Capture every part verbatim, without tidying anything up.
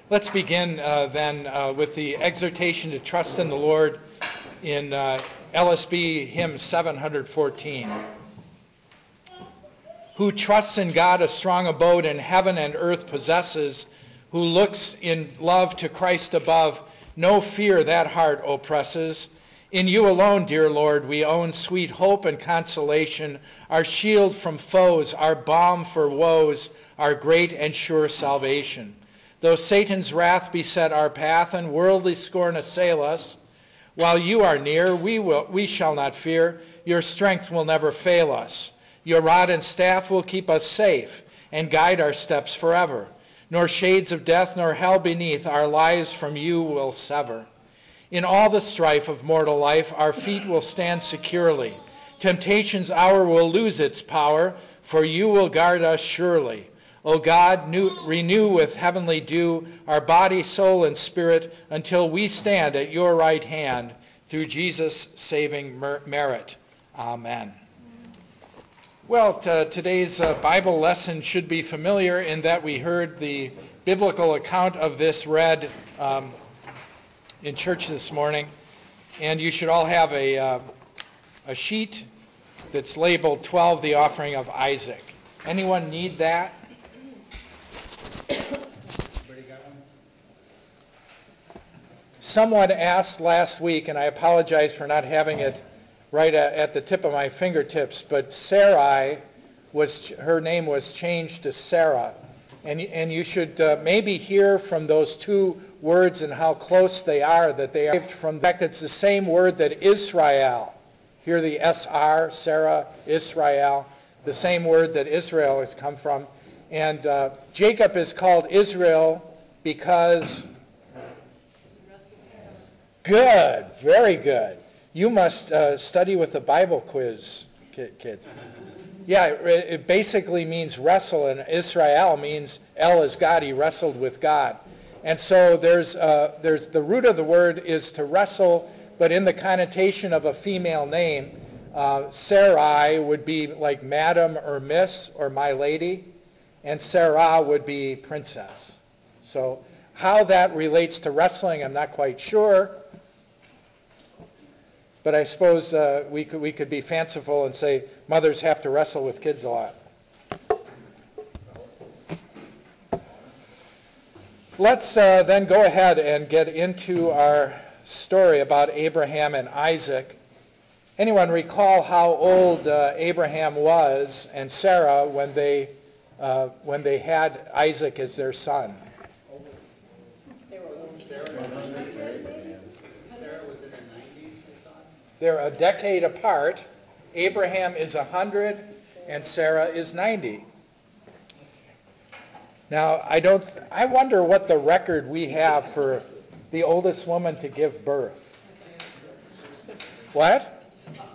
Let's begin uh, then uh, with the exhortation to trust in the Lord in uh, L S B hymn seven fourteen. Who trusts in God a strong abode in heaven and earth possesses, who looks in love to Christ above, no fear that heart oppresses. In you alone, dear Lord, we own sweet hope and consolation, our shield from foes, our balm for woes, our great and sure salvation. Though Satan's wrath beset our path and worldly scorn assail us, while you are near, we will we shall not fear. Your strength will never fail us. Your rod and staff will keep us safe and guide our steps forever. Nor shades of death nor hell beneath our lives from you will sever. In all the strife of mortal life, our feet will stand securely. Temptation's hour will lose its power, for you will guard us surely. O God, new, renew with heavenly dew our body, soul, and spirit until we stand at your right hand through Jesus' saving mer- merit. Amen. Well, t- today's uh, Bible lesson should be familiar in that we heard the biblical account of this read um, in church this morning. And you should all have a, uh, a sheet that's labeled twelve, the offering of Isaac. Anyone need that? Someone asked last week, and I apologize for not having it right at the tip of my fingertips, but Sarai, was her name was changed to Sarah. And, and you should uh, maybe hear from those two words and how close they are, that they are from the fact that it's the same word that Israel. Hear the S R, Sarah, Israel, the same word that Israel has come from. And uh, Jacob is called Israel because... Good, very good. You must uh, study with the Bible quiz, kids. Yeah, it, it basically means wrestle, and Israel means El is God. He wrestled with God. And so there's uh, there's the root of the word is to wrestle, but in the connotation of a female name. Uh, Sarai would be like Madam or Miss or My Lady, and Sarah would be princess. So how that relates to wrestling, I'm not quite sure. But I suppose uh, we could we could be fanciful and say mothers have to wrestle with kids a lot. Let's uh, then go ahead and get into our story about Abraham and Isaac. Anyone recall how old uh, Abraham was and Sarah when they uh, when they had Isaac as their son? They're a decade apart. Abraham is one hundred and Sarah is ninety. Now, I don't. I wonder what the record we have for the oldest woman to give birth. What?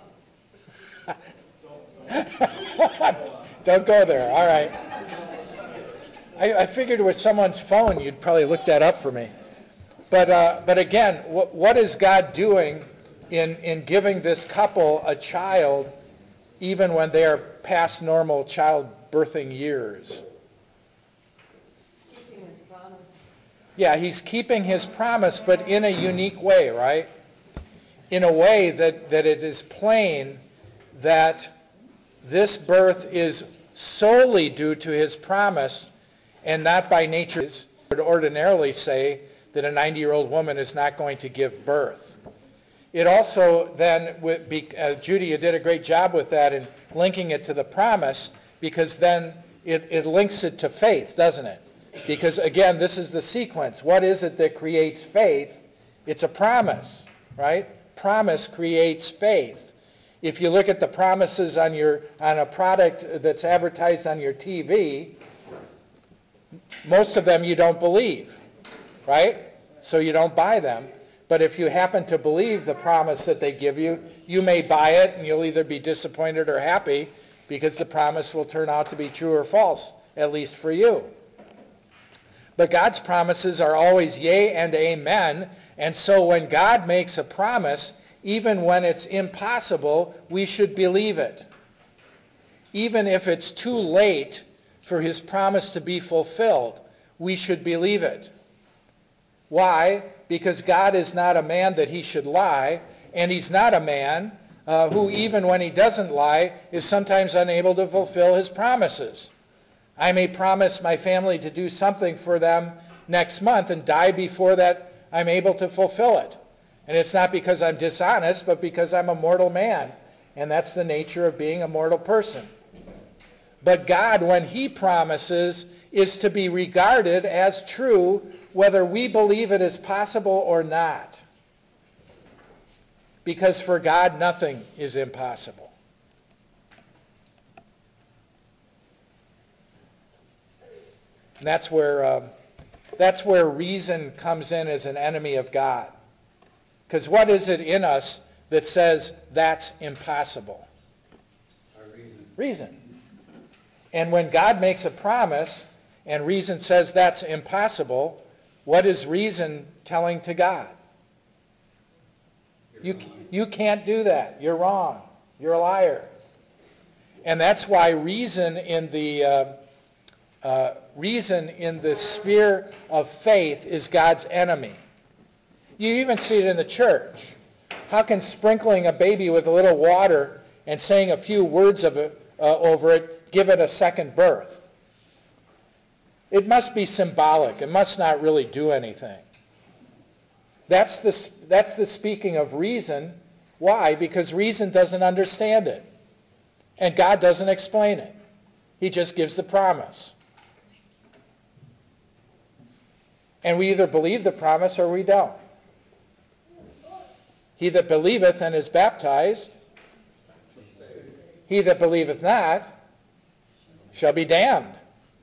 Don't go there. All right. I, I figured with someone's phone, you'd probably look that up for me. But uh, but again, what, what is God doing in in giving this couple a child, even when they are past normal childbirthing years? Keeping his promise. Yeah, he's keeping his promise, but in a unique way, right? In a way that, that it is plain that this birth is solely due to his promise and not by nature. I would ordinarily say that a ninety-year-old woman is not going to give birth. It also then, would be, uh, Judy, you did a great job with that in linking it to the promise, because then it, it links it to faith, doesn't it? Because again, this is the sequence. What is it that creates faith? It's a promise, right? Promise creates faith. If you look at the promises on your on a product that's advertised on your T V, most of them you don't believe, right? So you don't buy them. But if you happen to believe the promise that they give you, you may buy it, and you'll either be disappointed or happy, because the promise will turn out to be true or false, at least for you. But God's promises are always yea and amen, and so when God makes a promise, even when it's impossible, we should believe it. Even if it's too late for his promise to be fulfilled, we should believe it. Why? Because God is not a man that he should lie, and he's not a man uh, who, even when he doesn't lie, is sometimes unable to fulfill his promises. I may promise my family to do something for them next month and die before that I'm able to fulfill it. And it's not because I'm dishonest, but because I'm a mortal man. And that's the nature of being a mortal person. But God, when he promises, is to be regarded as true, whether we believe it is possible or not. Because for God, nothing is impossible. And that's where, uh, that's where reason comes in as an enemy of God. Because what is it in us that says that's impossible? Our reason. Reason. And when God makes a promise and reason says that's impossible, what is reason telling to God? You, you can't do that. You're wrong. You're a liar. And that's why reason in the uh, uh, reason in the sphere of faith is God's enemy. You even see it in the church. How can sprinkling a baby with a little water and saying a few words of it, uh, over it give it a second birth? It must be symbolic. It must not really do anything. That's the, that's the speaking of reason. Why? Because reason doesn't understand it. And God doesn't explain it. He just gives the promise. And we either believe the promise or we don't. He that believeth and is baptized, he that believeth not, shall be damned.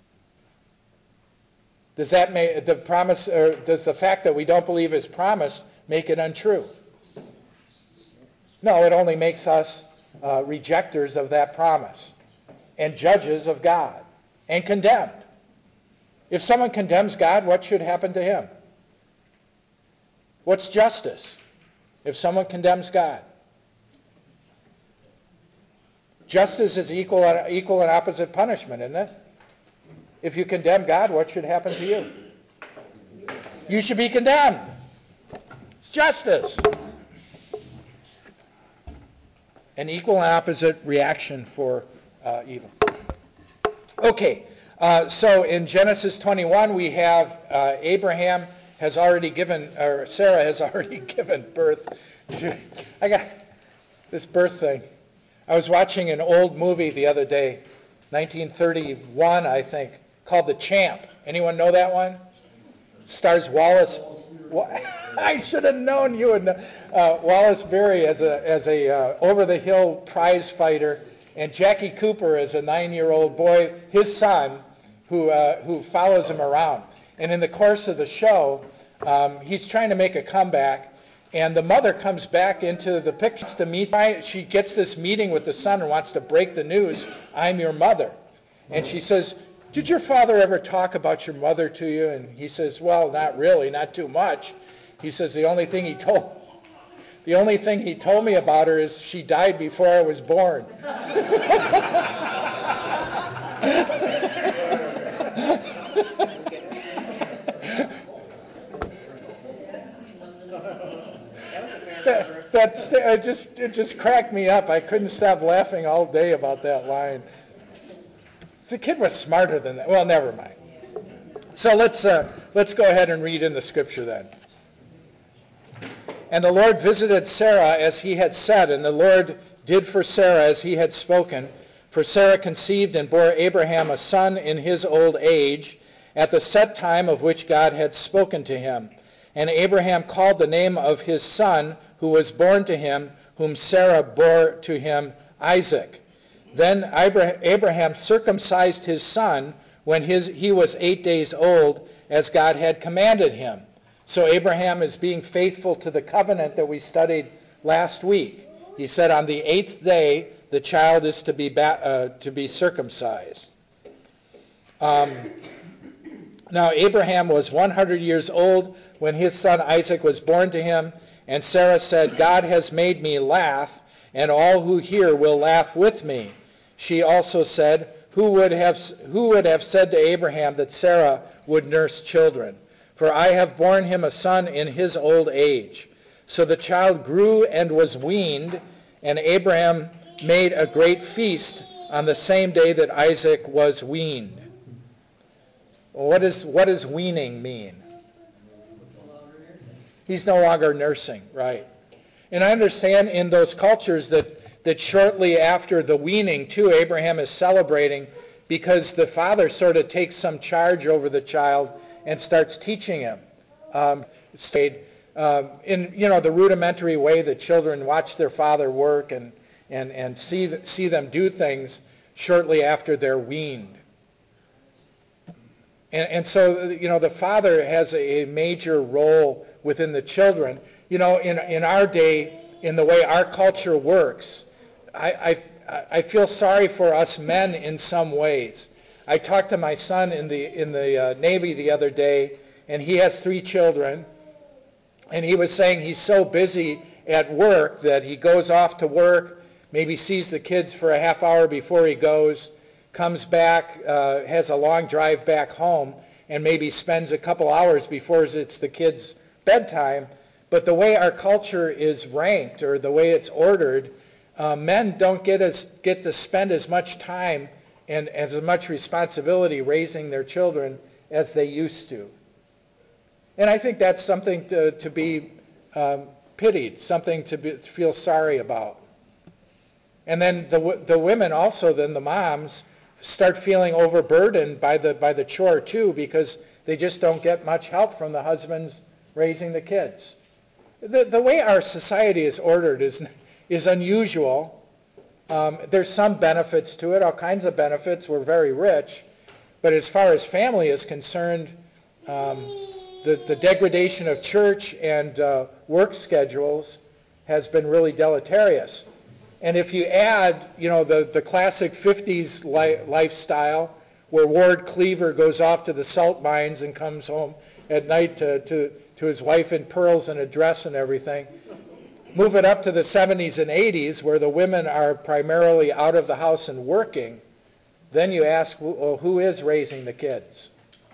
Does that make the promise, or does the fact that we don't believe his promise make it untrue? No, it only makes us uh, rejectors of that promise and judges of God and condemned. If someone condemns God, what should happen to him? What's justice if someone condemns God? Justice is equal, equal and opposite punishment, isn't it? If you condemn God, what should happen to you? You should be condemned. It's justice. An equal and opposite reaction for uh, evil. Okay, uh, so in Genesis twenty-one, we have uh, Abraham has already given, or Sarah has already given birth. I got this birth thing. I was watching an old movie the other day, nineteen thirty-one, I think, called The Champ. Anyone know that one? It stars Wallace. I should have known you would know. Uh, Wallace Berry as a as a uh, over-the-hill prize fighter, and Jackie Cooper as a nine-year-old boy, his son, who uh, who follows him around. And in the course of the show, um, he's trying to make a comeback, and the mother comes back into the picture to meet. She gets this meeting with the son and wants to break the news. I'm your mother, and she says, "Did your father ever talk about your mother to you?" And he says, "Well, not really, not too much." He says, "The only thing he told, the only thing he told me about her is she died before I was born." that, that's it just it just cracked me up. I couldn't stop laughing all day about that line. The kid was smarter than that. Well, never mind. So let's uh, let's go ahead and read in the scripture then. And the Lord visited Sarah as he had said, and the Lord did for Sarah as he had spoken. For Sarah conceived and bore Abraham a son in his old age, at the set time of which God had spoken to him. And Abraham called the name of his son, who was born to him, whom Sarah bore to him, Isaac. Then Abraham circumcised his son when his, he was eight days old, as God had commanded him. So Abraham is being faithful to the covenant that we studied last week. He said on the eighth day the child is to be ba- uh, to be circumcised. Um, now Abraham was one hundred years old when his son Isaac was born to him, and Sarah said, "God has made me laugh, and all who hear will laugh with me." She also said, Who would have who would have said to Abraham that Sarah would nurse children? For I have borne him a son in his old age. So the child grew and was weaned, and Abraham made a great feast on the same day that Isaac was weaned. Well, what, is, what does weaning mean? He's no longer nursing, right. And I understand in those cultures that, that shortly after the weaning, too, Abraham is celebrating because the father sort of takes some charge over the child and starts teaching him. Um, stayed um, in you know the rudimentary way that children watch their father work and and and see see them do things shortly after they're weaned. And, and so you know the father has a, a major role within the children. You know, in in our day, in the way our culture works, I I, I feel sorry for us men in some ways. I talked to my son in the in the uh, Navy the other day, and he has three children, and he was saying he's so busy at work that he goes off to work, maybe sees the kids for a half hour before he goes, comes back, uh, has a long drive back home, and maybe spends a couple hours before it's the kids' bedtime. But the way our culture is ranked, or the way it's ordered, uh, men don't get as get to spend as much time and as much responsibility raising their children as they used to. And I think that's something to, to be um, pitied, something to be, feel sorry about. And then the the women also, then the moms, start feeling overburdened by the by the chore too, because they just don't get much help from the husbands raising the kids. The the way our society is ordered is is unusual. Um, there's some benefits to it, all kinds of benefits. We're very rich. But as far as family is concerned, um, the, the degradation of church and uh, work schedules has been really deleterious. And if you add, you know, the, the classic fifties li- lifestyle where Ward Cleaver goes off to the salt mines and comes home at night to, to, to his wife in pearls and a dress and everything, move it up to the seventies and eighties where the women are primarily out of the house and working, then you ask, well, who is raising the kids?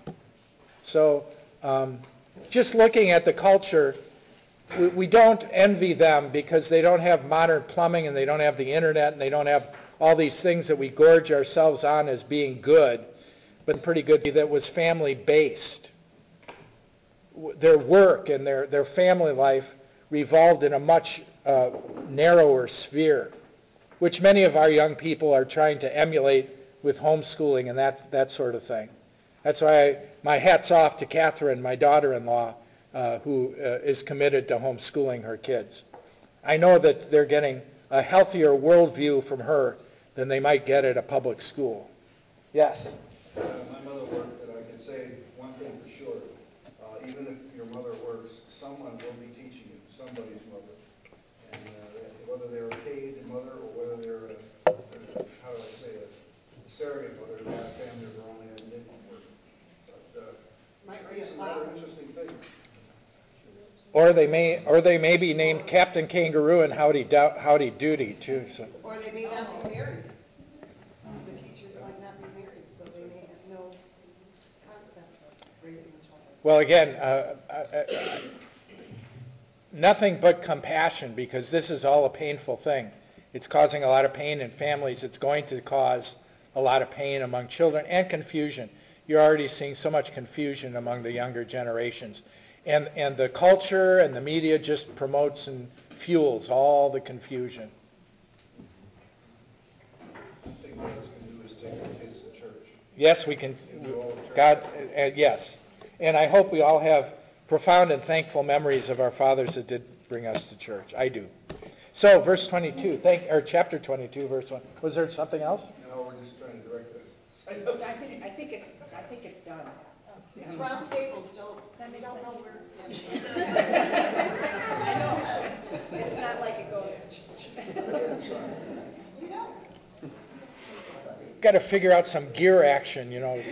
So um, just looking at the culture, we, we don't envy them because they don't have modern plumbing and they don't have the internet and they don't have all these things that we gorge ourselves on as being good, but pretty good that was family-based. Their work and their, their family life revolved in a much uh, narrower sphere, which many of our young people are trying to emulate with homeschooling and that, that sort of thing. That's why I, my hat's off to Catherine, my daughter-in-law, uh, who uh, is committed to homeschooling her kids. I know that they're getting a healthier worldview from her than they might get at a public school. Yes? Uh, my mother worked, and I can say one thing for sure. Uh, even if your mother works, someone will be teaching you, somebody's mother. And uh, whether they're a paid mother or whether they're, a, a, how do I say it, a surrogate mother who had a family of their own and didn't work. But uh, Might it's some rather interesting things. Or they may, or they may be named Captain Kangaroo and Howdy, Do- Howdy Doody too. So. Or they may not be married. The teachers might not be married, so they may have no concept of raising children. Well, again, uh, uh, uh, nothing but compassion, because this is all a painful thing. It's causing a lot of pain in families. It's going to cause a lot of pain among children and confusion. You're already seeing so much confusion among the younger generations. And and the culture and the media just promotes and fuels all the confusion. I think what else we can do is take our kids to church. Yes, we can. God, uh, yes. And I hope we all have profound and thankful memories of our fathers that did bring us to church. I do. So, verse twenty-two, thank, or chapter twenty-two, verse one. Was there something else? No, we're just trying to direct this. I think, I think it's, I think it's done. These round tables don't, they don't know where. I know. It's not like it goes. You know. Got to figure out some gear action, you know.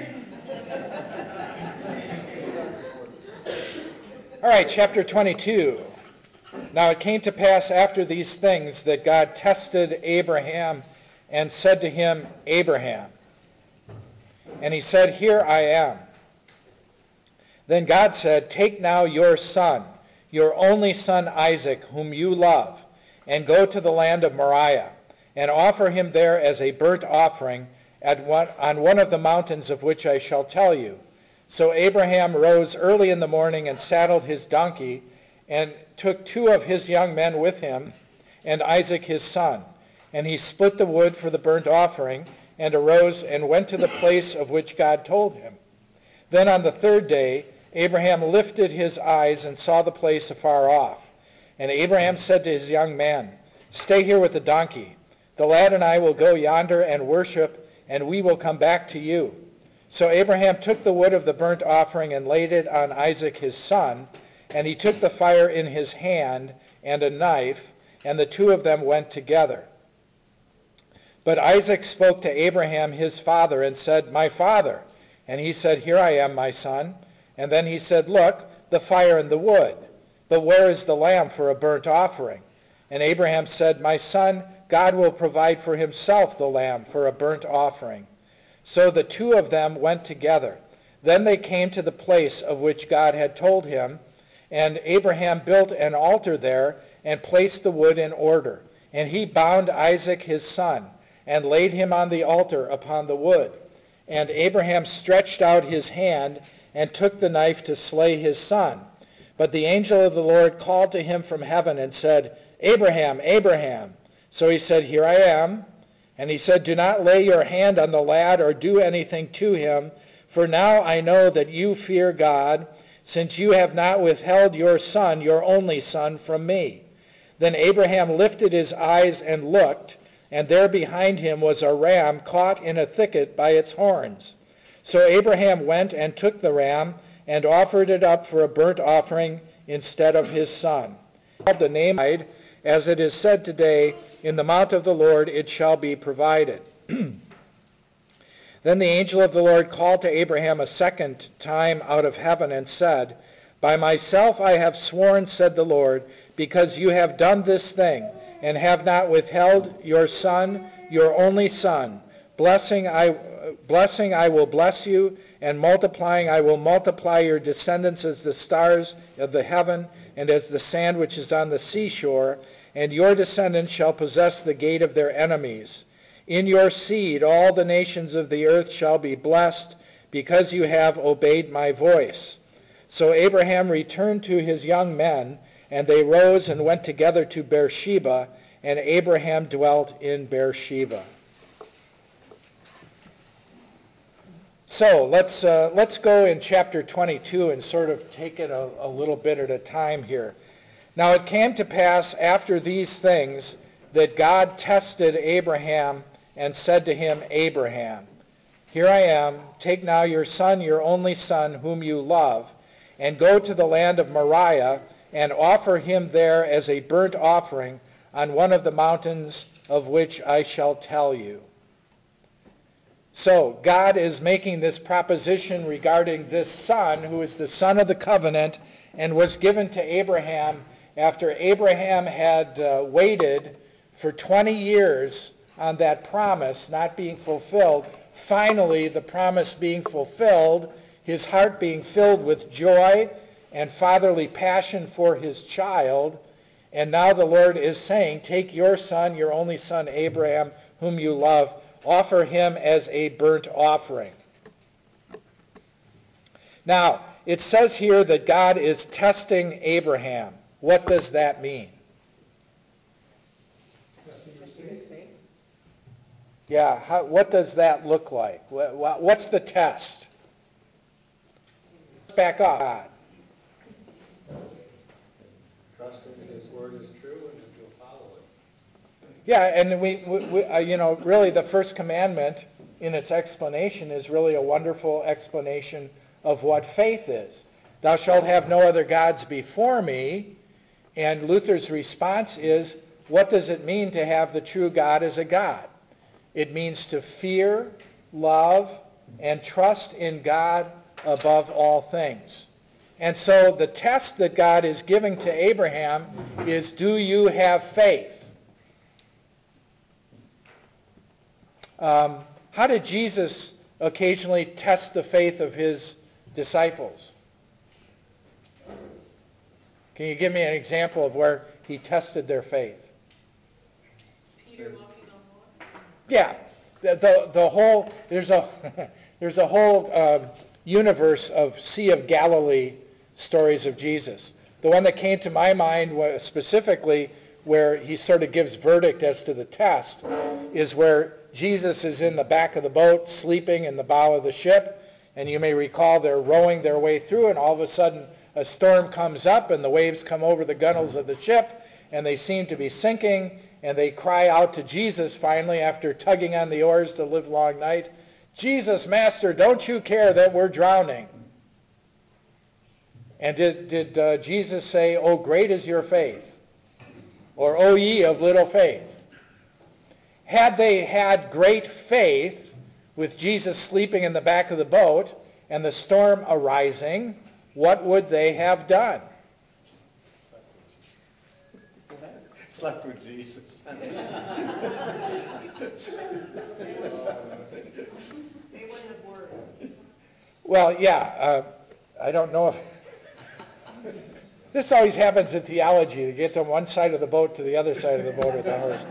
All right, chapter twenty-two. Now it came to pass after these things that God tested Abraham and said to him, Abraham. And he said, Here I am. Then God said, "Take now your son, your only son Isaac, whom you love, and go to the land of Moriah, and offer him there as a burnt offering at one, on one of the mountains of which I shall tell you." So Abraham rose early in the morning and saddled his donkey, and took two of his young men with him, and Isaac his son. And he split the wood for the burnt offering, and arose and went to the place of which God told him. Then on the third day Abraham lifted his eyes and saw the place afar off. And Abraham said to his young man, "Stay here with the donkey. The lad and I will go yonder and worship, and we will come back to you." So Abraham took the wood of the burnt offering and laid it on Isaac his son, and he took the fire in his hand and a knife, and the two of them went together. But Isaac spoke to Abraham his father and said, "My father." And he said, "Here I am, my son." And then he said, "Look, the fire and the wood, but where is the lamb for a burnt offering?" And Abraham said, "My son, God will provide for himself the lamb for a burnt offering." So the two of them went together. Then they came to the place of which God had told him, and Abraham built an altar there and placed the wood in order. And he bound Isaac his son and laid him on the altar upon the wood. And Abraham stretched out his hand and took the knife to slay his son. But the angel of the Lord called to him from heaven and said, "Abraham, Abraham." So he said, "Here I am." And he said, "Do not lay your hand on the lad or do anything to him, for now I know that you fear God, since you have not withheld your son, your only son, from me." Then Abraham lifted his eyes and looked, and there behind him was a ram caught in a thicket by its horns. So Abraham went and took the ram and offered it up for a burnt offering instead of his son. The name, as it is said today, "In the mount of the Lord it shall be provided." Then the angel of the Lord called to Abraham a second time out of heaven and said, "By myself I have sworn, said the Lord, because you have done this thing, and have not withheld your son, your only son. Blessing I, blessing I will bless you, and multiplying I will multiply your descendants as the stars of the heaven, and as the sand which is on the seashore, and your descendants shall possess the gate of their enemies. In your seed all the nations of the earth shall be blessed, because you have obeyed my voice." So Abraham returned to his young men, and they rose and went together to Beersheba, and Abraham dwelt in Beersheba. So let's uh, let's go in chapter twenty-two and sort of take it a, a little bit at a time here. Now it came to pass after these things that God tested Abraham and said to him, "Abraham, here I am. Take now your son, your only son, whom you love, and go to the land of Moriah and offer him there as a burnt offering on one of the mountains of which I shall tell you." So God is making this proposition regarding this son, who is the son of the covenant and was given to Abraham after Abraham had uh, waited for twenty years on that promise not being fulfilled. Finally, the promise being fulfilled, his heart being filled with joy and fatherly passion for his child. And now the Lord is saying, take your son, your only son Abraham, whom you love, offer him as a burnt offering. Now, it says here that God is testing Abraham. What does that mean? Yeah, how, what does that look like? What, what's the test? Back up. God. Trust in His word is true and that you'll follow it. Yeah, and we, we, we uh, you know, really the first commandment in its explanation is really a wonderful explanation of what faith is. Thou shalt have no other gods before me. And Luther's response is, what does it mean to have the true God as a God? It means to fear, love, and trust in God above all things. And so the test that God is giving to Abraham is, do you have faith? Um, how did Jesus occasionally test the faith of his disciples? Can you give me an example of where he tested their faith? Peter walking on water. Yeah, the the, the whole there's a there's a whole um, universe of Sea of Galilee stories of Jesus. The one that came to my mind was specifically where he sort of gives verdict as to the test is where Jesus is in the back of the boat sleeping in the bow of the ship, and you may recall they're rowing their way through, and all of a sudden a storm comes up and the waves come over the gunwales of the ship and they seem to be sinking, and they cry out to Jesus finally after tugging on the oars the livelong night, "Jesus, Master, don't you care that we're drowning?" And did, did uh, Jesus say, "Oh, great is your faith," or "O ye of little faith"? Had they had great faith with Jesus sleeping in the back of the boat and the storm arising, what would they have done? Slept with Jesus. They wouldn't have worked. Well, yeah, uh, I don't know if... This always happens in theology. You get to one side of the boat to the other side of the boat at the horse.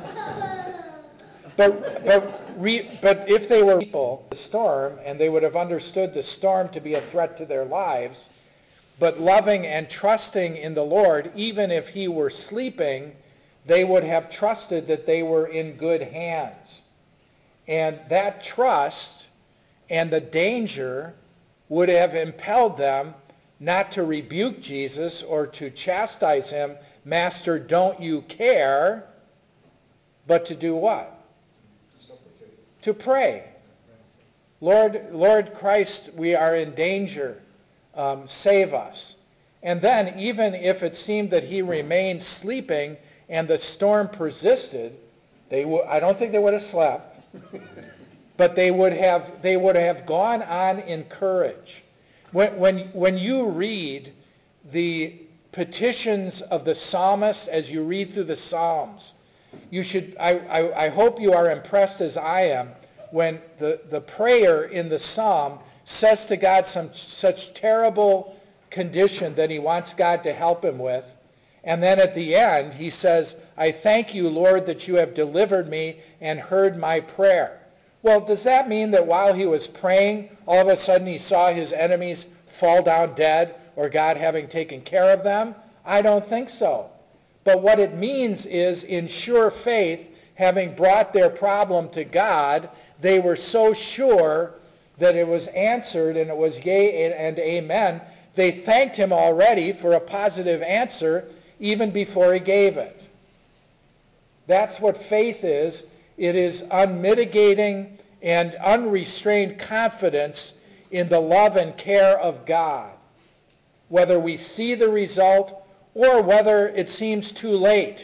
But, but, re, but if they were people, the storm, and they would have understood the storm to be a threat to their lives, but loving and trusting in the Lord, even if he were sleeping, they would have trusted that they were in good hands. And that trust and the danger would have impelled them not to rebuke Jesus or to chastise him, "Master, don't you care?" but to do what? To pray. Lord, Lord Christ, we are in danger. Um, save us. And then, even if it seemed that he remained sleeping and the storm persisted, they w- I don't think they would have slept, but they would have they would have gone on in courage. When when when you read the petitions of the psalmist as you read through the Psalms, you should I, I, I hope you are impressed as I am when the, the prayer in the psalm says to God some such terrible condition that he wants God to help him with. And then at the end, he says, "I thank you, Lord, that you have delivered me and heard my prayer." Well, does that mean that while he was praying, all of a sudden he saw his enemies fall down dead or God having taken care of them? I don't think so. But what it means is, in sure faith, having brought their problem to God, they were so sure that it was answered and it was yea and amen. They thanked him already for a positive answer even before he gave it. That's what faith is. It is unmitigating and unrestrained confidence in the love and care of God, whether we see the result or whether it seems too late.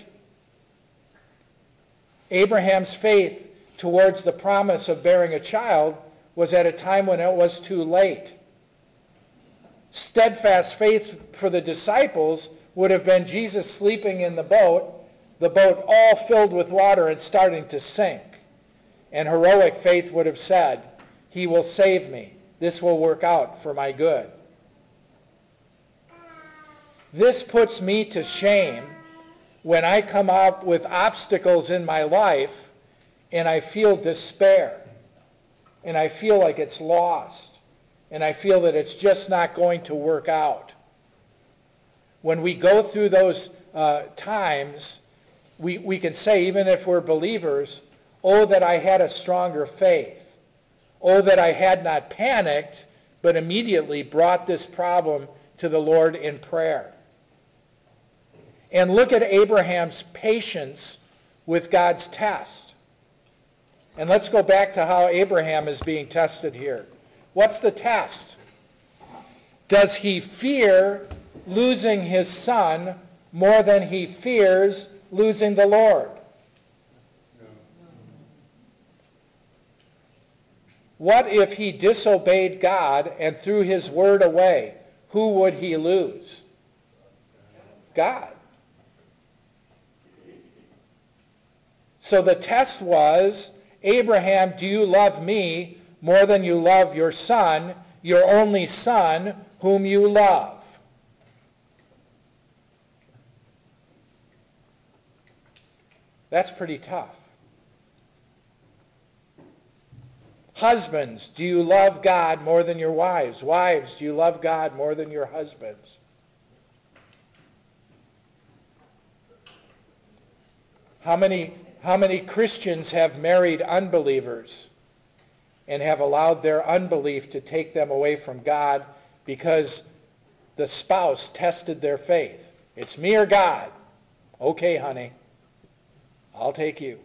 Abraham's faith towards the promise of bearing a child was at a time when it was too late. Steadfast faith for the disciples would have been Jesus sleeping in the boat, the boat all filled with water and starting to sink. And heroic faith would have said, "He will save me. This will work out for my good." This puts me to shame when I come up with obstacles in my life and I feel despair, and I feel like it's lost, and I feel that it's just not going to work out. When we go through those uh, times, we, we can say, even if we're believers, "Oh, that I had a stronger faith. Oh, that I had not panicked, but immediately brought this problem to the Lord in prayer." And look at Abraham's patience with God's test. And let's go back to how Abraham is being tested here. What's the test? Does he fear losing his son more than he fears losing the Lord? No. What if he disobeyed God and threw his word away? Who would he lose? God. So the test was, Abraham, do you love me more than you love your son, your only son, whom you love? That's pretty tough. Husbands, do you love God more than your wives? Wives, do you love God more than your husbands? How many, how many Christians have married unbelievers and have allowed their unbelief to take them away from God because the spouse tested their faith? It's me or God. Okay, honey, I'll take you.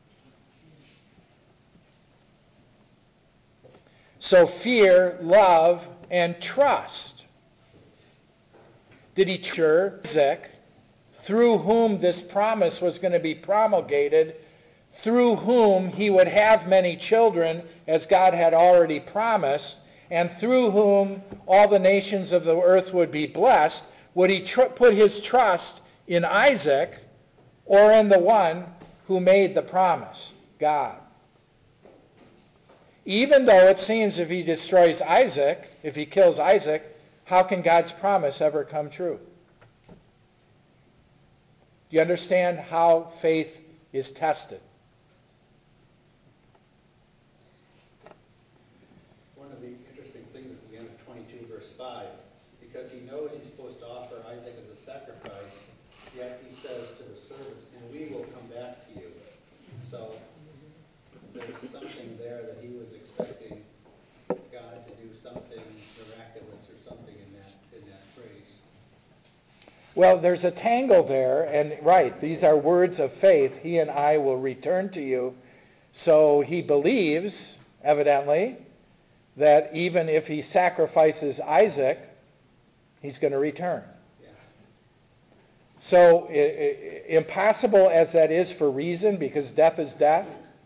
So fear, love, and trust. Did he trust Isaac, through whom this promise was going to be promulgated, through whom he would have many children, as God had already promised, and through whom all the nations of the earth would be blessed? Would he tr- put his trust in Isaac or in the one who made the promise, God? Even though it seems if he destroys Isaac, if he kills Isaac, how can God's promise ever come true? Do you understand how faith is tested? One of the interesting things at the end of twenty-two, verse five, because he knows he's supposed to offer Isaac as a sacrifice, yet he says to the servants, and we will come back to you. So there's something there that he was expecting God to do something miraculous or something in that in that phrase. Well, there's a tangle there, and right, these are words of faith. He and I will return to you. So he believes, evidently, that even if he sacrifices Isaac, he's going to return. Yeah. So I- I- impossible as that is for reason, because death is death,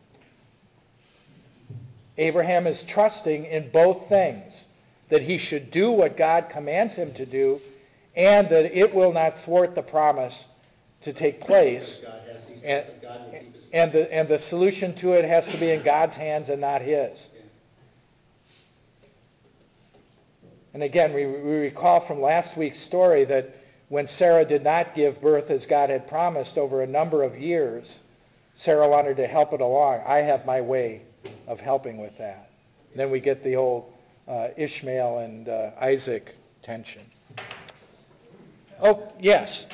Abraham is trusting in both things, that he should do what God commands him to do, and that it will not thwart the promise to take place. God has these, And, God will keep his and, the, and the solution to it has to be in God's hands and not his. Yeah. And again, we, we recall from last week's story that when Sarah did not give birth as God had promised over a number of years, Sarah wanted to help it along. I have my way of helping with that. And then we get the old uh, Ishmael and uh, Isaac tension. Oh, yes.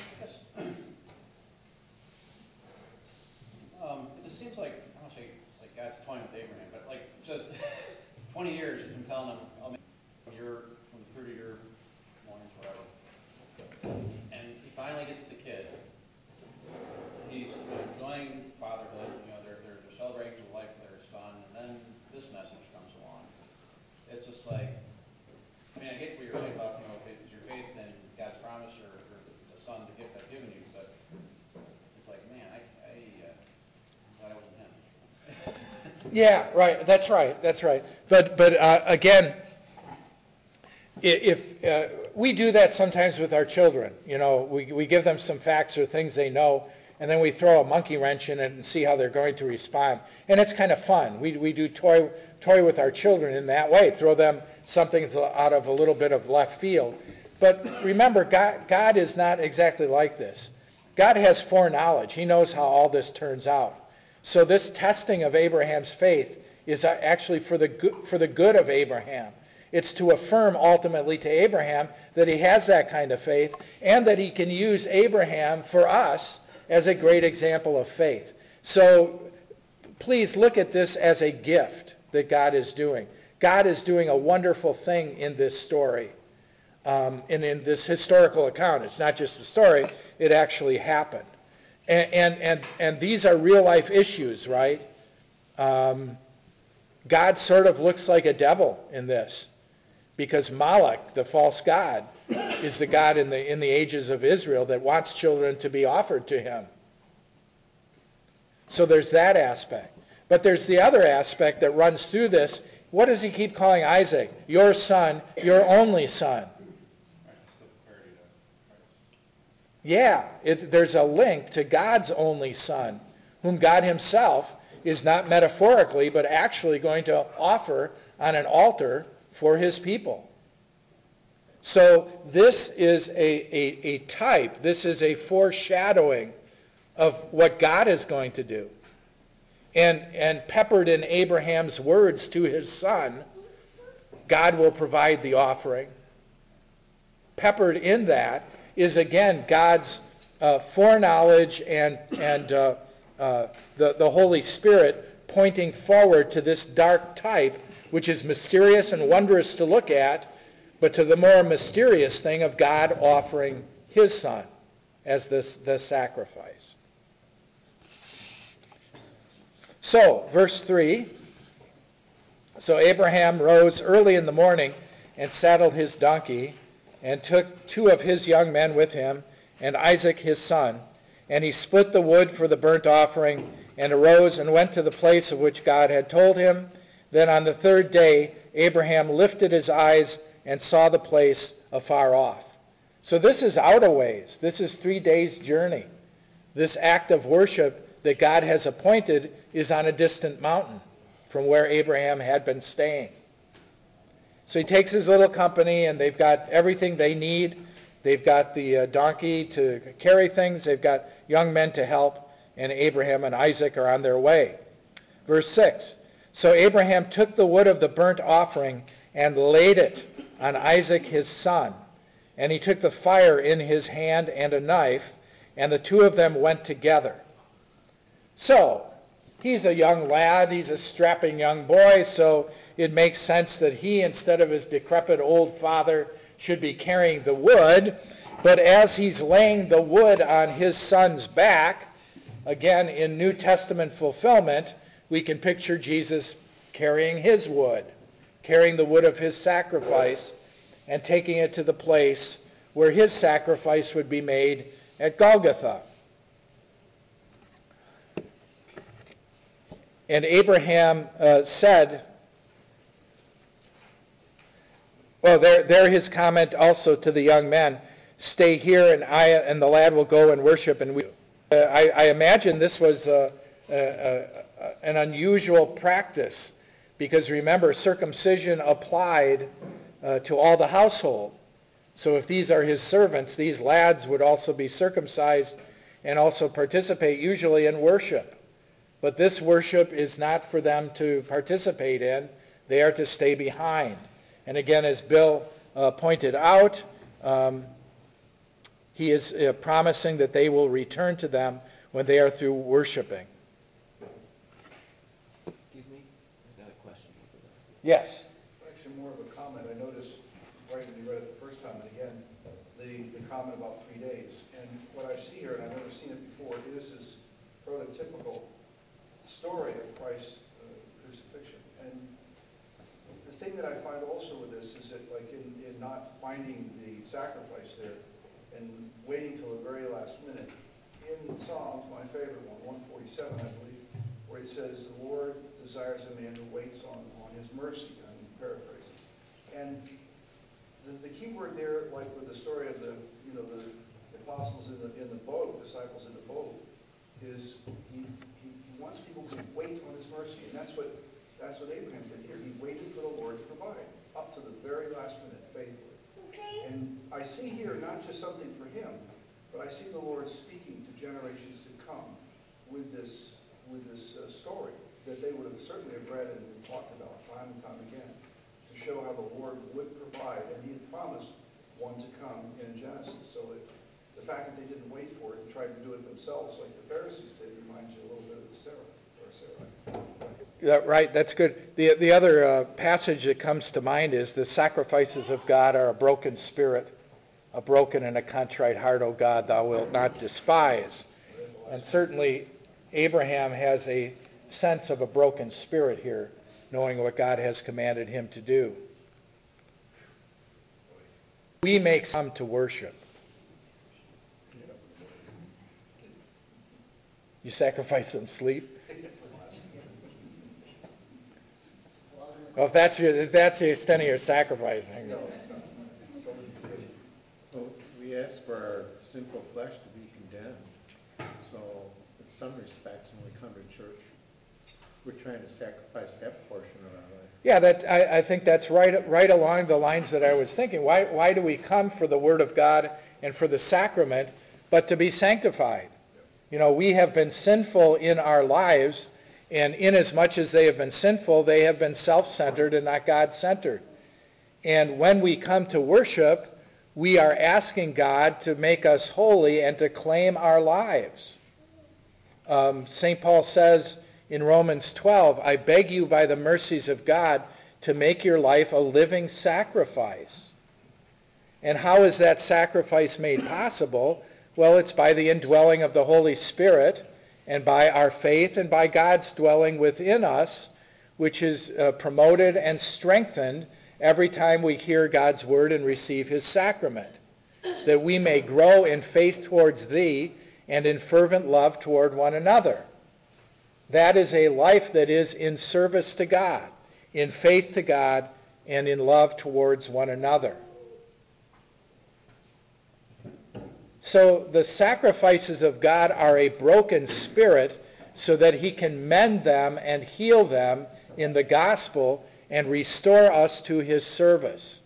Um, it just seems like, I don't say like God's toying with Abraham, but like it says, twenty years he's been telling him, I'll make your, from the fruit of your loins, whatever. And he finally gets the kid. He's enjoying fatherhood, you know, they're, they're, they're celebrating the life of their son, and then this message comes along. It's just like, I mean, I get what you're saying about, you know, if it's your faith in God's promise or, or the, the son, the gift I've given you, but it's like, man, I, I, uh, glad I wasn't him. Yeah, right. That's right. That's right. But but uh, again, if uh, we do that sometimes with our children, you know, we we give them some facts or things they know, and then we throw a monkey wrench in it and see how they're going to respond, and it's kind of fun. We we do toy toy with our children in that way, throw them something that's out of a little bit of left field. But remember, God God is not exactly like this. God has foreknowledge. He knows how all this turns out. So this testing of Abraham's faith is actually for the good, for the good of Abraham. It's to affirm ultimately to Abraham that he has that kind of faith and that he can use Abraham for us as a great example of faith. So please look at this as a gift that God is doing. God is doing a wonderful thing in this story, um, and in this historical account. It's not just a story, it actually happened. And, and, and, and these are real life issues, right? Um, God sort of looks like a devil in this, because Moloch, the false god, is the god in the in the ages of Israel that wants children to be offered to him. So there's that aspect. But there's the other aspect that runs through this. What does he keep calling Isaac? Your son, your only son. Yeah, it, there's a link to God's only son, whom God himself is not metaphorically, but actually going to offer on an altar for his people. So this is a, a, a type, this is a foreshadowing of what God is going to do. And, and peppered in Abraham's words to his son, God will provide the offering. Peppered in that is, again, God's uh, foreknowledge and, and uh, uh, the, the Holy Spirit pointing forward to this dark type, which is mysterious and wondrous to look at, but to the more mysterious thing of God offering his son as this, this sacrifice. So, verse three. So Abraham rose early in the morning and saddled his donkey and took two of his young men with him and Isaac his son. And he split the wood for the burnt offering and arose and went to the place of which God had told him. Then on the third day, Abraham lifted his eyes and saw the place afar off. So this is out a ways. This is three days' journey. This act of worship that God has appointed is on a distant mountain from where Abraham had been staying. So he takes his little company, and they've got everything they need. They've got the uh, donkey to carry things. They've got young men to help, and Abraham and Isaac are on their way. Verse six. So Abraham took the wood of the burnt offering and laid it on Isaac his son. And he took the fire in his hand and a knife, and the two of them went together. So, he's a young lad, he's a strapping young boy, so it makes sense that he, instead of his decrepit old father, should be carrying the wood. But as he's laying the wood on his son's back, again, in New Testament fulfillment, we can picture Jesus carrying his wood, carrying the wood of his sacrifice, and taking it to the place where his sacrifice would be made at Golgotha. And Abraham uh, said, well, there, there his comment also to the young men, stay here and I and the lad will go and worship. And we, uh, I, I imagine this was uh, uh, uh, an unusual practice, because remember, circumcision applied uh, to all the household. So if these are his servants, these lads would also be circumcised and also participate usually in worship. But this worship is not for them to participate in. They are to stay behind. And again, as Bill uh, pointed out, um, he is uh, promising that they will return to them when they are through worshiping. Excuse me? I've got a question. Yes? Actually, more of a comment. I noticed right when you read it the first time, and again, the, the comment about three days. And what I see here, and I've never seen it before, this is prototypical story of Christ's uh, crucifixion. And the thing that I find also with this is that, like, in, in not finding the sacrifice there and waiting till the very last minute, in Psalms, my favorite one, one forty-seven, I believe, where it says, the Lord desires a man who waits on, on his mercy. I'm paraphrasing. And the, the key word there, like with the story of the, you know, the apostles in the, in the boat, disciples in the boat, is he, he, he wants people to wait on his mercy. And that's what, that's what Abraham did here. He waited for the Lord to provide, up to the very last minute, faithfully. And I see here not just something for him, but I see the Lord speaking to generations to come with this, with this uh, story that they would have certainly have read and talked about time and time again, to show how the Lord would provide, and he had promised one to come in Genesis. So it, the fact that they didn't wait for it and tried to do it themselves like the Pharisees did reminds you a little bit of Sarah, or Sarah. Yeah, right, that's good. The, the other uh, passage that comes to mind is the sacrifices of God are a broken spirit, a broken and a contrite heart, O God, thou wilt not despise. And certainly Abraham has a sense of a broken spirit here, knowing what God has commanded him to do. We may come to worship. You sacrifice some sleep? Well, if that's your, if that's the extent of your sacrifice. No, it's not. Well, we ask for our sinful flesh to be condemned. So, in some respects, when we come to church, we're trying to sacrifice that portion of our life. Yeah, that I, I think that's right right along the lines that I was thinking. Why why do we come for the Word of God and for the sacrament, but to be sanctified? You know, we have been sinful in our lives, and inasmuch as they have been sinful, they have been self-centered and not God-centered. And when we come to worship, we are asking God to make us holy and to claim our lives. Um, Saint Paul says in Romans twelve, I beg you by the mercies of God to make your life a living sacrifice. And how is that sacrifice made possible? Well, it's by the indwelling of the Holy Spirit and by our faith and by God's dwelling within us, which is uh, promoted and strengthened every time we hear God's word and receive his sacrament, that we may grow in faith towards thee and in fervent love toward one another. That is a life that is in service to God, in faith to God, and in love towards one another. So the sacrifices of God are a broken spirit so that he can mend them and heal them in the gospel and restore us to his service.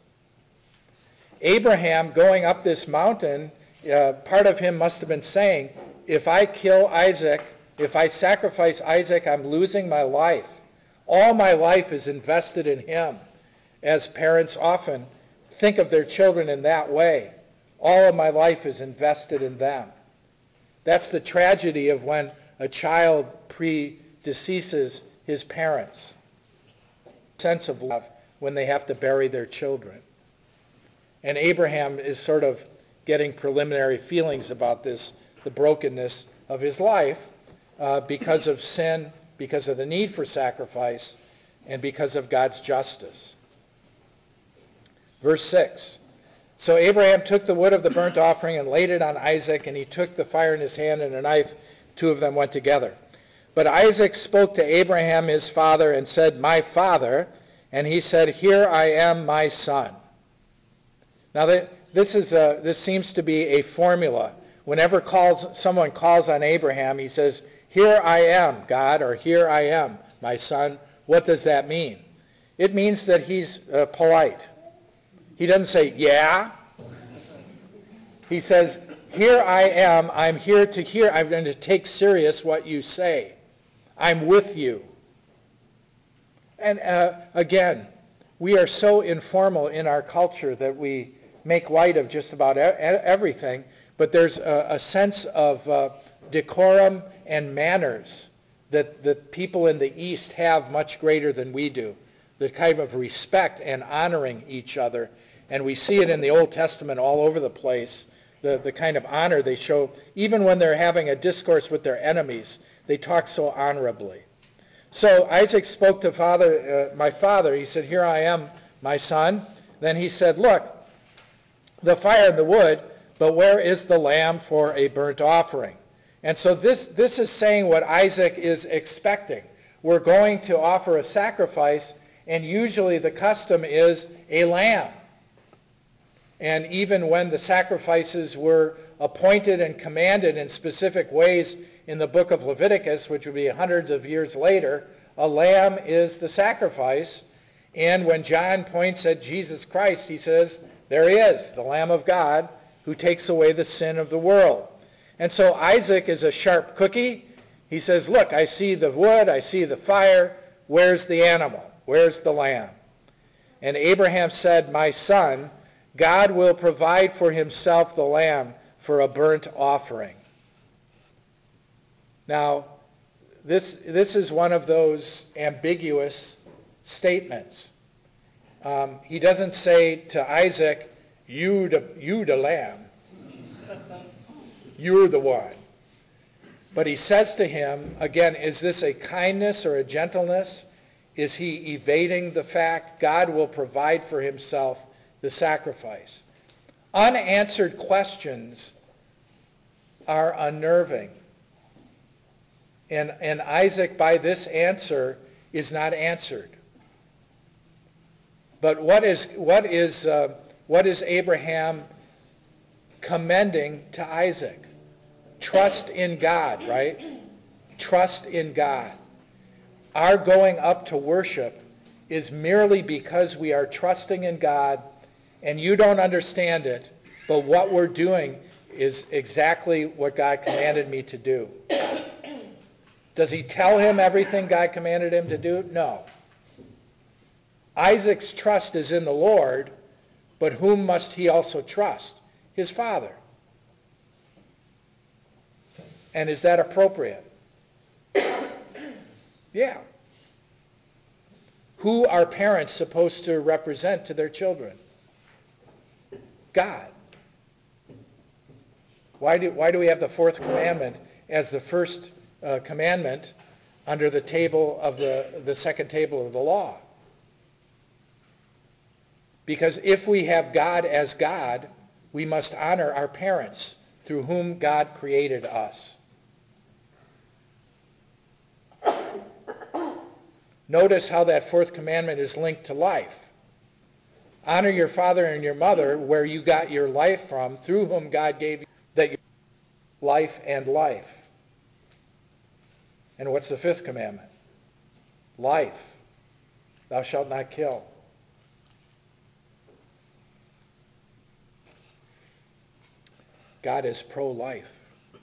Abraham going up this mountain, uh, part of him must have been saying, if I kill Isaac, if I sacrifice Isaac, I'm losing my life. All my life is invested in him, as parents often think of their children in that way. All of my life is invested in them. That's the tragedy of when a child predeceases his parents. Sense of love when they have to bury their children. And Abraham is sort of getting preliminary feelings about this, the brokenness of his life uh, because of sin, because of the need for sacrifice, and because of God's justice. Verse six. So Abraham took the wood of the burnt offering and laid it on Isaac, and he took the fire in his hand and a knife. Two of them went together. But Isaac spoke to Abraham his father and said, my father. And he said, here I am, my son. Now this is a, this seems to be a formula. Whenever calls, someone calls on Abraham, he says, here I am, God, or here I am, my son. What does that mean? It means that he's uh, polite. He doesn't say, yeah. He says, here I am, I'm here to hear, I'm going to take serious what you say. I'm with you. And uh, again, we are so informal in our culture that we make light of just about e- everything, but there's a, a sense of uh, decorum and manners that the people in the East have much greater than we do, the kind of respect and honoring each other. And we see it in the Old Testament all over the place, the, the kind of honor they show. Even when they're having a discourse with their enemies, they talk so honorably. So Isaac spoke to father, uh, my father. He said, here I am, my son. Then he said, look, the fire and the wood, but where is the lamb for a burnt offering? And so this, this is saying what Isaac is expecting. We're going to offer a sacrifice, and usually the custom is a lamb. And even when the sacrifices were appointed and commanded in specific ways in the book of Leviticus, which would be hundreds of years later, a lamb is the sacrifice. And when John points at Jesus Christ, he says, there he is, the Lamb of God, who takes away the sin of the world. And so Isaac is a sharp cookie. He says, look, I see the wood, I see the fire. Where's the animal? Where's the lamb? And Abraham said, my son, God will provide for himself the lamb for a burnt offering. Now, this, this is one of those ambiguous statements. Um, he doesn't say to Isaac, you the, you the lamb. You're the one. But he says to him, again, is this a kindness or a gentleness? Is he evading the fact God will provide for himself the sacrifice? Unanswered questions are unnerving. And, and Isaac, by this answer, is not answered. But what is, what is, uh, what is Abraham commending to Isaac? Trust in God, right? Trust in God. Our going up to worship is merely because we are trusting in God, and you don't understand it, but what we're doing is exactly what God commanded me to do. Does he tell him everything God commanded him to do? No. Isaac's trust is in the Lord, but whom must he also trust? His father. And is that appropriate? Yeah. Who are parents supposed to represent to their children? God. Why do, why do we have the fourth commandment as the first uh, commandment under the table of the, the second table of the law? Because if we have God as God, we must honor our parents through whom God created us. Notice how that fourth commandment is linked to life. Honor your father and your mother, where you got your life from, through whom God gave you that you life and life. And what's the fifth commandment? Life. Thou shalt not kill. God is pro-life.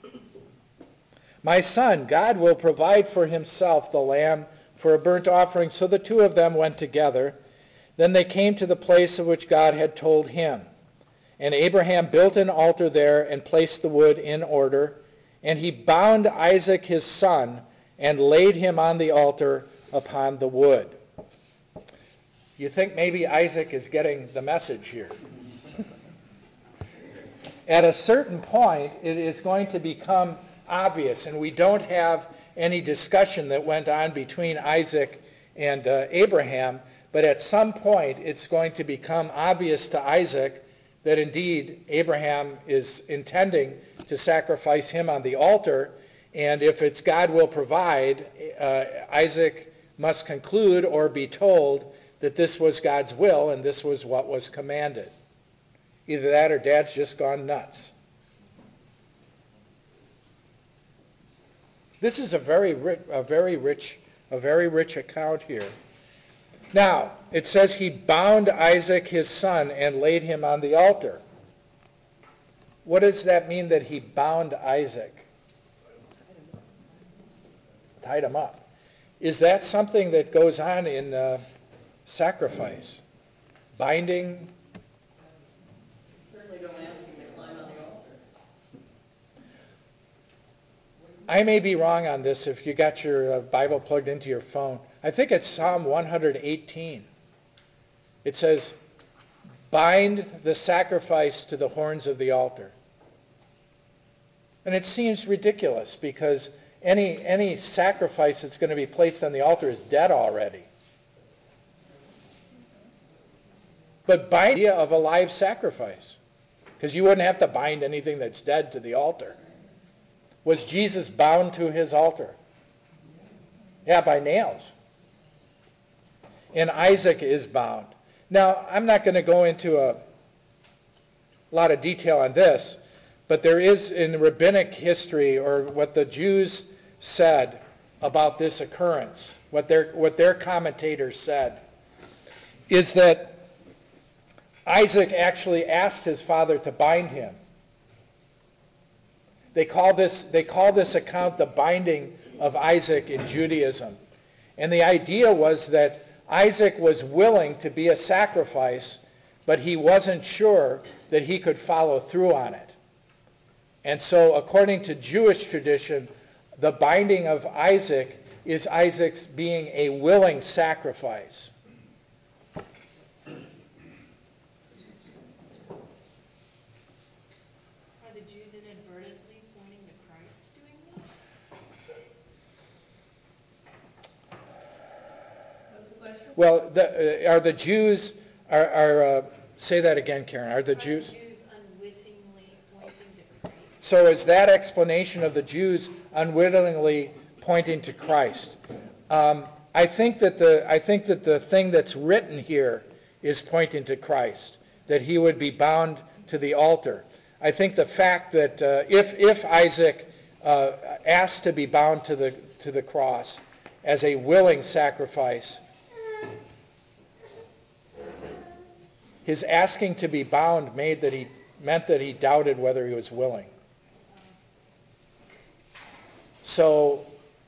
My son, God will provide for himself the lamb for a burnt offering. So the two of them went together. Then they came to the place of which God had told him. And Abraham built an altar there and placed the wood in order. And he bound Isaac his son and laid him on the altar upon the wood. You think maybe Isaac is getting the message here. At a certain point, it is going to become obvious, and we don't have any discussion that went on between Isaac and uh, Abraham, but at some point it's going to become obvious to Isaac that indeed Abraham is intending to sacrifice him on the altar, and if it's God will provide, uh, Isaac must conclude or be told that this was God's will and this was what was commanded. Either that or Dad's just gone nuts. This is a very rich, a very rich, a very rich account here. Now, it says he bound Isaac his son and laid him on the altar. What does that mean that he bound Isaac? Tied him up. Is that something that goes on in uh, sacrifice? Binding? Certainly don't ask him to climb on the altar. I may be wrong on this if you got your uh, Bible plugged into your phone. I think it's Psalm one eighteen. It says, bind the sacrifice to the horns of the altar. And it seems ridiculous because any, any sacrifice that's going to be placed on the altar is dead already. But bind the idea of a live sacrifice, because you wouldn't have to bind anything that's dead to the altar. Was Jesus bound to his altar? Yeah, by nails. And Isaac is bound. Now, I'm not going to go into a lot of detail on this, but there is in rabbinic history, or what the Jews said about this occurrence, what their, what their commentators said, is that Isaac actually asked his father to bind him. They call this, they call this account the binding of Isaac in Judaism. And the idea was that Isaac was willing to be a sacrifice, but he wasn't sure that he could follow through on it. And so according to Jewish tradition, the binding of Isaac is Isaac's being a willing sacrifice. Are the Jews inadvertently pointing to Christ doing that? What's the question? Well, the, uh, are the Jews, are, are uh, say that again, Karen, are the Are Jews? the Jews unwittingly pointing to Christ? So is that explanation of the Jews unwittingly pointing to Christ? Um, I think that the I think that the thing that's written here is pointing to Christ, that he would be bound to the altar. I think the fact that uh, if if Isaac uh, asked to be bound to the to the cross as a willing sacrifice, his asking to be bound made that he meant that he doubted whether he was willing. So,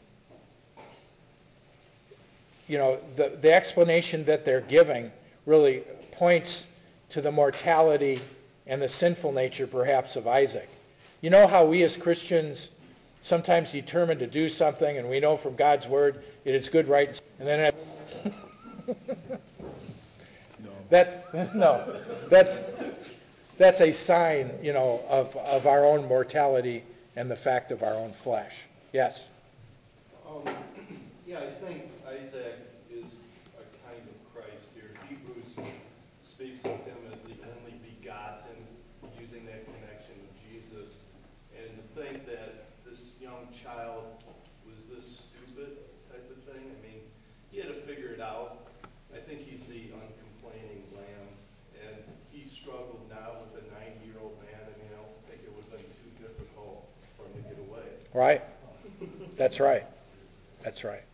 you know, the, the explanation that they're giving really points to the mortality and the sinful nature, perhaps, of Isaac. You know how we as Christians sometimes determine to do something, and we know from God's word that it's good, right, and then it, No. that's no, that's that's a sign, you know, of of our own mortality and the fact of our own flesh. Yes. Um, yeah, I think Isaac is a kind of Christ here. Hebrews speaks of him as the only begotten, using that connection with Jesus. And to think that this young child was this stupid type of thing, I mean, he had to figure it out. I think he's the uncomplaining lamb. And he struggled now with a ninety-year-old man. I mean, I don't think it would have been too difficult for him to get away. Right. That's right. That's right.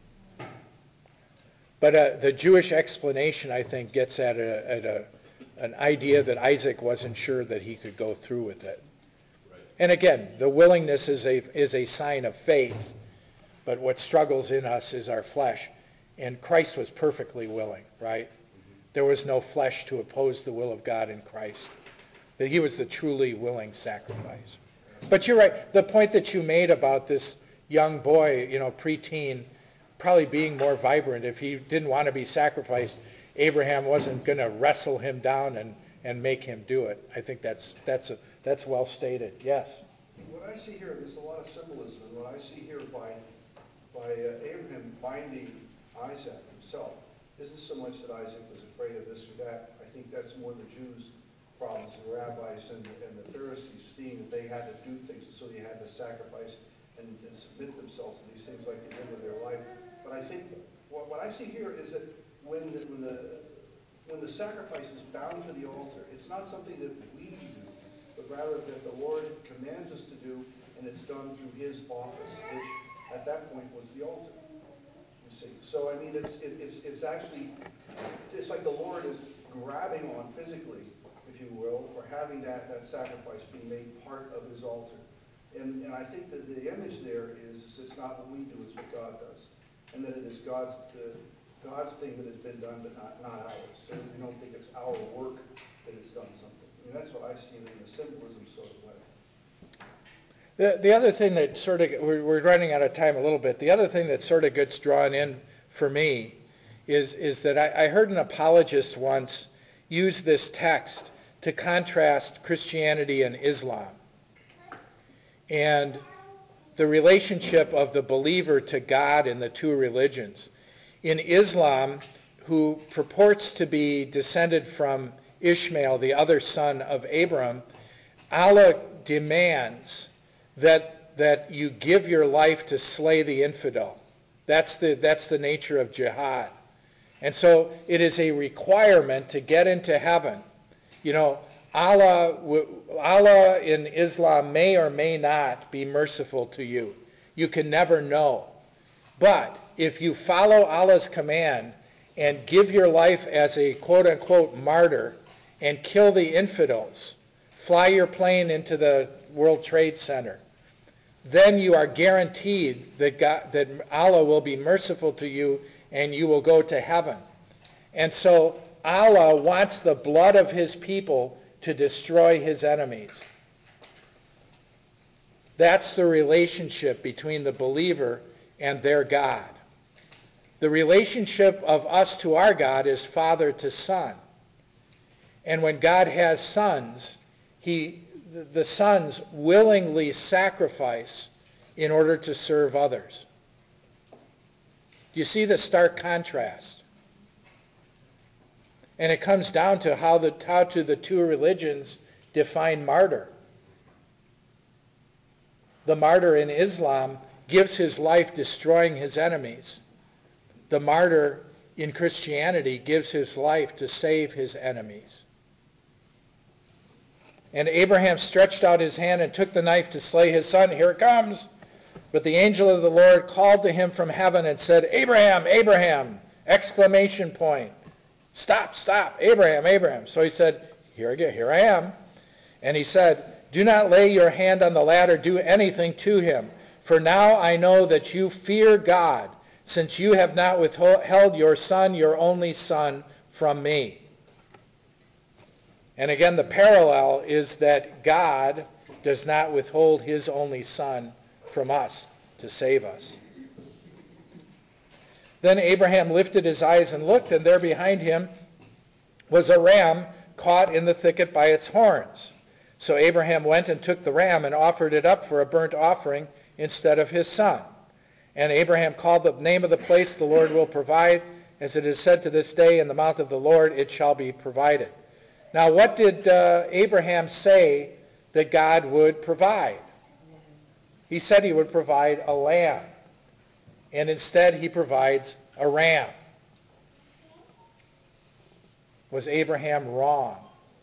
But uh, the Jewish explanation, I think, gets at, a, at a, an idea that Isaac wasn't sure that he could go through with it. Right. And again, the willingness is a, is a sign of faith, but what struggles in us is our flesh. And Christ was perfectly willing, right? Mm-hmm. There was no flesh to oppose the will of God in Christ. That he was the truly willing sacrifice. But you're right. The point that you made about this young boy, you know, preteen, probably being more vibrant. If he didn't want to be sacrificed, Abraham wasn't going to wrestle him down and, and make him do it. I think that's that's a, that's well stated. Yes. What I see here, there's a lot of symbolism, and what I see here by by uh, Abraham binding Isaac himself isn't so much that Isaac was afraid of this or that. I think that's more the Jews' problems, the rabbis and, and the Pharisees, seeing that they had to do things, so they had to sacrifice and, and submit themselves to these things like they did with their life. But I think what, what I see here is that when the, when the when the sacrifice is bound to the altar, it's not something that we do, but rather that the Lord commands us to do, and it's done through his office, which at that point was the altar. You see, so I mean, it's it, it's it's actually it's like the Lord is grabbing on physically, if you will, for having that that sacrifice being made part of his altar. And, and I think that the image there is, is it's not what we do, it's what God does. And that it is God's the, God's thing that has been done, but not, not ours. So we don't think it's our work that it's done something. I mean, that's what I see in the symbolism sort of way. The, the other thing that sort of, we're, we're running out of time a little bit, the other thing that sort of gets drawn in for me is, is that I, I heard an apologist once use this text to contrast Christianity and Islam. And the relationship of the believer to God in the two religions. In Islam, who purports to be descended from Ishmael, the other son of Abraham, Allah demands that, that you give your life to slay the infidel. That's the, that's the nature of jihad. And so it is a requirement to get into heaven. You know, Allah, Allah in Islam may or may not be merciful to you. You can never know. But if you follow Allah's command and give your life as a quote-unquote martyr and kill the infidels, fly your plane into the World Trade Center, then you are guaranteed that, God, that Allah will be merciful to you and you will go to heaven. And so Allah wants the blood of his people to destroy his enemies. That's the relationship between the believer and their God. The relationship of us to our God is father to son. And when God has sons, he, the sons willingly sacrifice in order to serve others. Do you see the stark contrast? And it comes down to how the how to the two religions define martyr. The martyr in Islam gives his life destroying his enemies. The martyr in Christianity gives his life to save his enemies. And Abraham stretched out his hand and took the knife to slay his son. Here it comes. But the angel of the Lord called to him from heaven and said, Abraham, Abraham! Exclamation point. Stop, stop, Abraham, Abraham. So he said, here I get, here I am. And he said, do not lay your hand on the lad or do anything to him. For now I know that you fear God, since you have not withheld your son, your only son, from me. And again, the parallel is that God does not withhold his only son from us to save us. Then Abraham lifted his eyes and looked, and there behind him was a ram caught in the thicket by its horns. So Abraham went and took the ram and offered it up for a burnt offering instead of his son. And Abraham called the name of the place, the Lord will provide. As it is said to this day, in the mount of the Lord it shall be provided. Now, what did uh, Abraham say that God would provide? He said he would provide a lamb. And instead he provides a ram. Was Abraham wrong?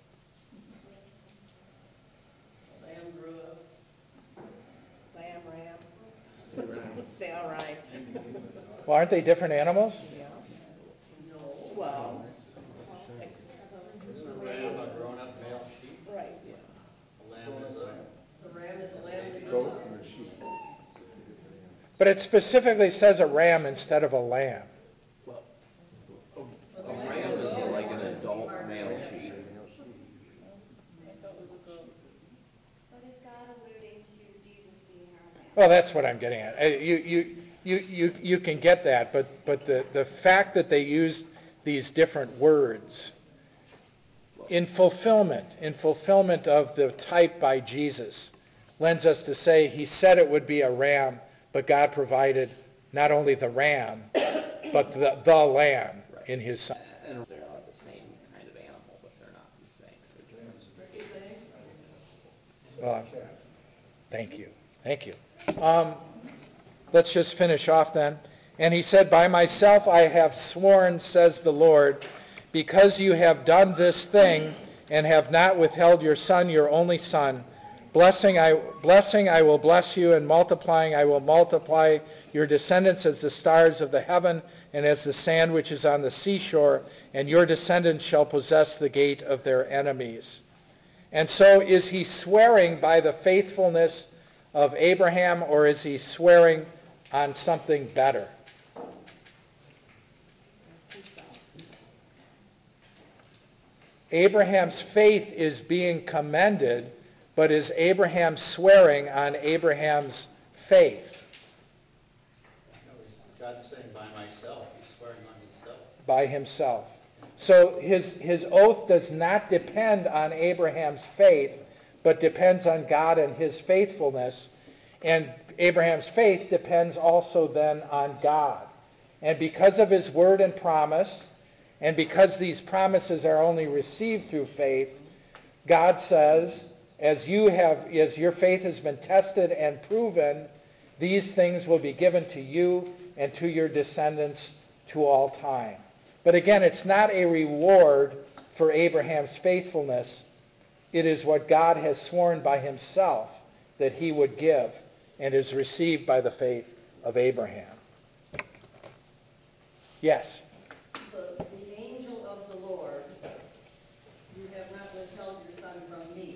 Lamb grew up. Lamb, ram. They all right. Well, aren't they different animals? Yeah. No. Well. Isn't a ram a grown-up male sheep? Right, yeah. A lamb is a... The ram is a lamb. Goat and a sheep. But it specifically says a ram instead of a lamb. Well, a, a ram is like an adult male sheep. But is God alluding to Jesus being our lamb? Well, that's what I'm getting at. Uh, You, you, you, you, you can get that, but, but the, the fact that they use these different words in fulfillment, in fulfillment of the type by Jesus, lends us to say he said it would be a ram, but God provided not only the ram, but the, the lamb in his son. And they're not the same kind of animal, but they're not the same. Well, thank you. Thank you. Um, let's just finish off then. And he said, by myself I have sworn, says the Lord, because you have done this thing and have not withheld your son, your only son, Blessing I, blessing I will bless you, and multiplying I will multiply your descendants as the stars of the heaven and as the sand which is on the seashore, and your descendants shall possess the gate of their enemies. And so is he swearing by the faithfulness of Abraham, or is he swearing on something better? Abraham's faith is being commended, but is Abraham swearing on Abraham's faith? God's saying by myself. He's swearing on himself. By himself. So his, his oath does not depend on Abraham's faith, but depends on God and his faithfulness. And Abraham's faith depends also then on God. And because of his word and promise, and because these promises are only received through faith, God says, as you have, as your faith has been tested and proven, these things will be given to you and to your descendants to all time. But again, it's not a reward for Abraham's faithfulness. It is what God has sworn by himself that he would give, and is received by the faith of Abraham. Yes? The, the angel of the Lord, you have not withheld your son from me.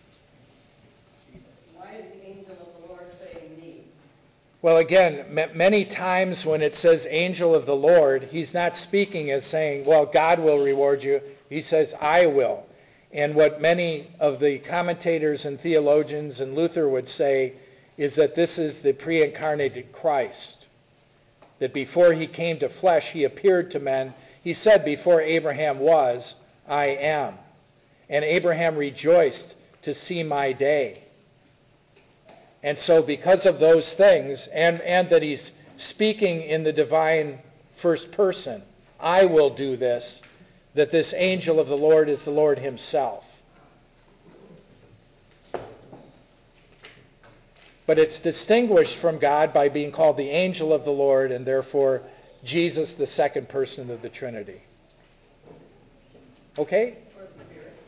Why is the angel of the Lord saying me? Well, again, m- many times when it says angel of the Lord, he's not speaking as saying, well, God will reward you. He says, I will. And what many of the commentators and theologians and Luther would say is that this is the pre-incarnated Christ. That before he came to flesh, he appeared to men. He said, before Abraham was, I am. And Abraham rejoiced to see my day. And so because of those things, and, and that he's speaking in the divine first person, I will do this, that this angel of the Lord is the Lord himself. But it's distinguished from God by being called the angel of the Lord, and therefore Jesus, the second person of the Trinity. Okay? Or the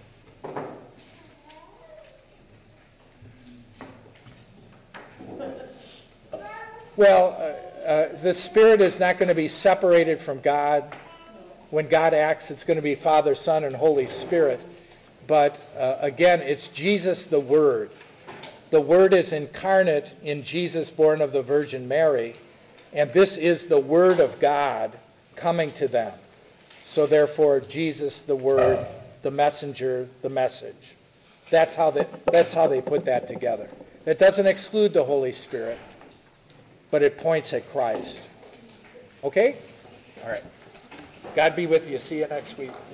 Spirit? Well, uh, uh, the Spirit is not going to be separated from God. When God acts, it's going to be Father, Son, and Holy Spirit. but uh, again, it's Jesus the Word. The Word is incarnate in Jesus born of the Virgin Mary, and this is the Word of God coming to them. So therefore, Jesus the Word, the messenger, the message. That's how they, that's how they put that together. It doesn't exclude the Holy Spirit, but it points at Christ. Okay? All right. God be with you. See you next week.